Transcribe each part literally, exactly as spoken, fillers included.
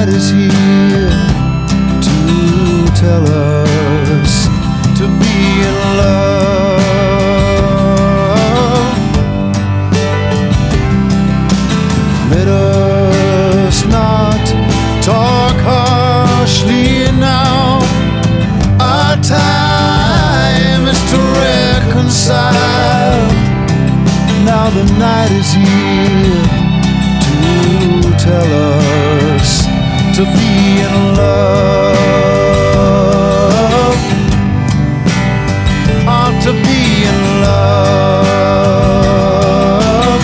night is here to tell us to be in love. Let us not talk harshly now. Our time is to reconcile. Now the night is here to tell us to be in love. Ah, to be in love.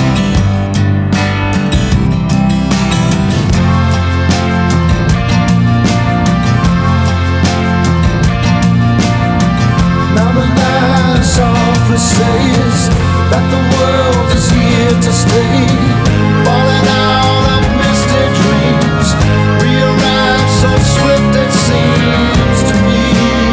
Now the night softly says that the world is here to stay, falling out of misty dreams, realize so swift it seems to me.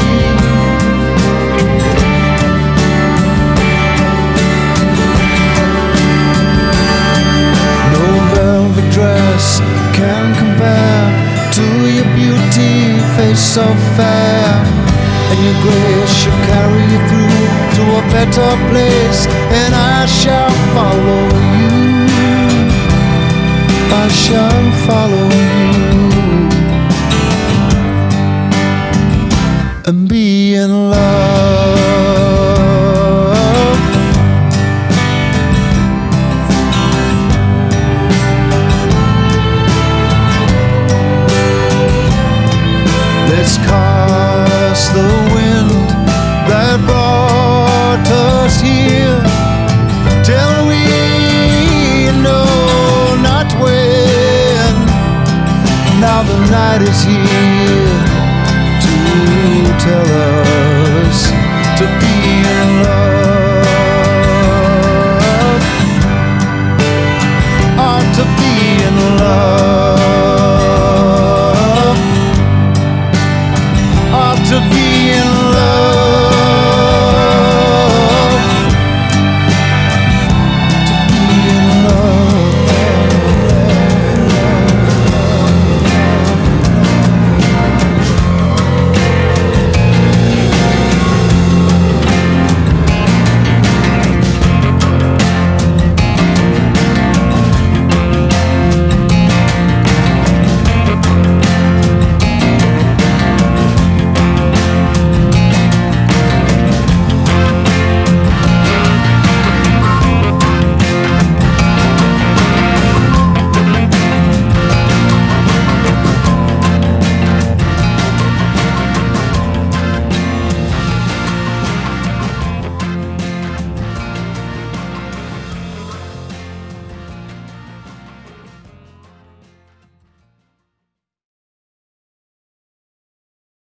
No velvet dress can compare to your beauty, face so fair, and your grace shall carry you through to a better place, and I shall follow you. I shall